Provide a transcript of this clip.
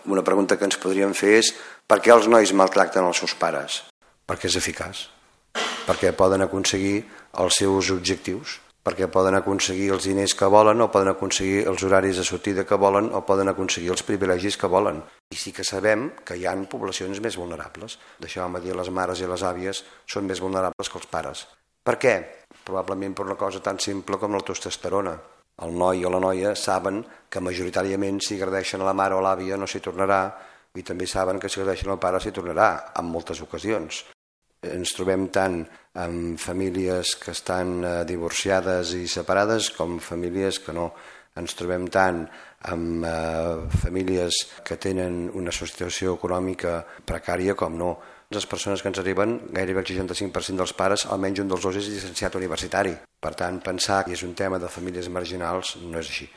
Una pregunta que ens podríem fer és per què els nois maltracten els seus pares? Perquè és eficaç, perquè poden aconseguir els seus objectius, perquè poden aconseguir els diners que volen o poden aconseguir els horaris de sortida que volen o poden aconseguir els privilegis que volen. I sí que sabem que hi ha poblacions més vulnerables. Deixeu-me dir, les mares i les àvies són més vulnerables que els pares. Per què? Probablement per una cosa tan simple com la testosterona. El noi o la noia saben que majoritàriament si agredeixen a la mare o a l'àvia no s'hi tornarà i també saben que si agredeixen al pare s'hi tornarà en moltes ocasions. Ens trobem tant amb famílies que estan divorciades i separades com famílies que no. Ens trobem tant amb famílies que tenen una situació econòmica precària com no. Les persones que ens arriben, gairebé el 65% dels pares, almenys un dels dos és llicenciat universitari. Per tant, pensar que és un tema de famílies marginals no és així.